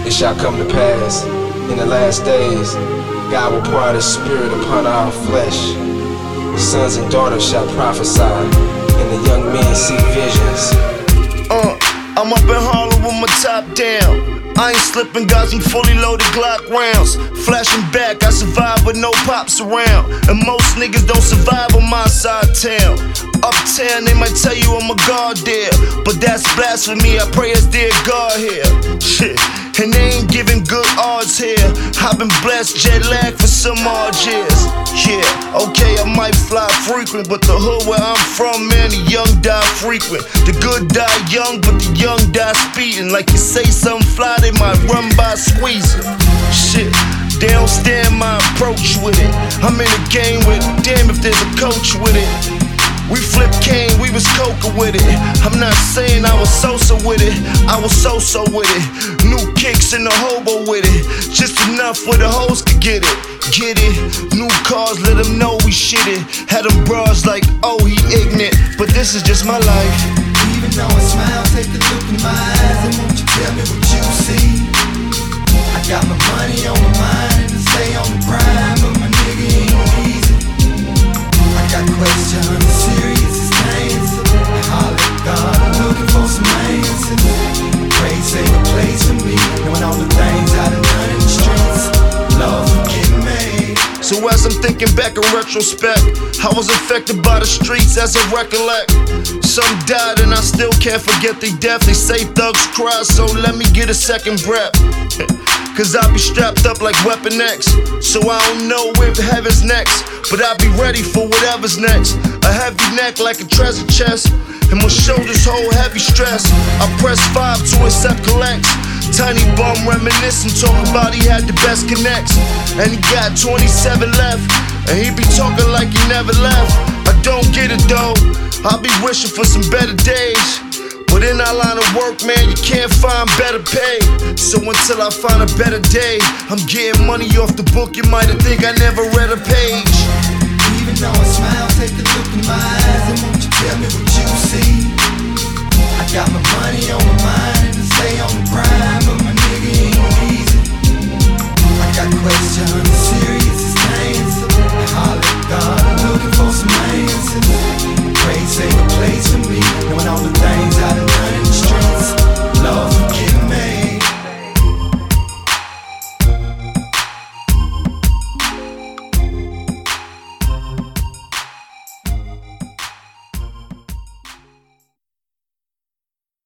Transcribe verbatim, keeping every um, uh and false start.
It shall come to pass in the last days, God will pour out His Spirit upon our flesh. Sons and daughters shall prophesy, and the young men see visions. Uh, I'm up in Harlem with my top down. I ain't slipping, got some fully loaded Glock rounds. Flashing back, I survive with no pops around. And most niggas don't survive on my side of town. Uptown, they might tell you I'm a god there, but that's blasphemy, I pray it's dear God here. Shit, and they ain't giving good odds here. I've been blessed, jet lag for some odd years. Yeah, okay, I might fly frequent, but the hood where I'm from, man, the young die frequent. The good die young, but the young die speeding. Like you say something fly, they might run by squeezing. Shit, they don't stand my approach with it. I'm in the game with it, damn if there's a coach with it. We flip cane, we was coca with it. I'm not saying I was so-so with it, I was so-so with it. New kicks in the hobo with it, just enough where the hoes could get it. Get it? New cars, let them know we shit it. Had them bras like, oh, he ignorant, but this is just my life. Even though I smile, take a look in my eyes, and won't you tell me what you see? I got my money on my mind, and I stay on the grind, but my nigga ain't easy. I got questions, serious as things. I holler at God, I'm looking for some answers. I pray, save a place for me, knowing all the things I done done in the streets. Lord, forgive me. So as I'm thinking back in retrospect, I was affected by the streets as I recollect. Some died and I still can't forget their death. They say thugs cry, so let me get a second breath. Cause I be strapped up like Weapon X, so I don't know if heaven's next, but I be ready for whatever's next. A heavy neck like a treasure chest, and my shoulders hold heavy stress. I press five to accept collects. Tiny bum reminiscing, talking about he had the best connects, and he got twenty-seven left, and he be talking like he never left. I don't get it though, I be wishing for some better days, but in our line of work, man, you can't find better pay. So until I find a better day, I'm getting money off the book. You might think I never read a page. Even though I smile, take a look in my eyes, and won't you tell me what you see? I got my money on my mind.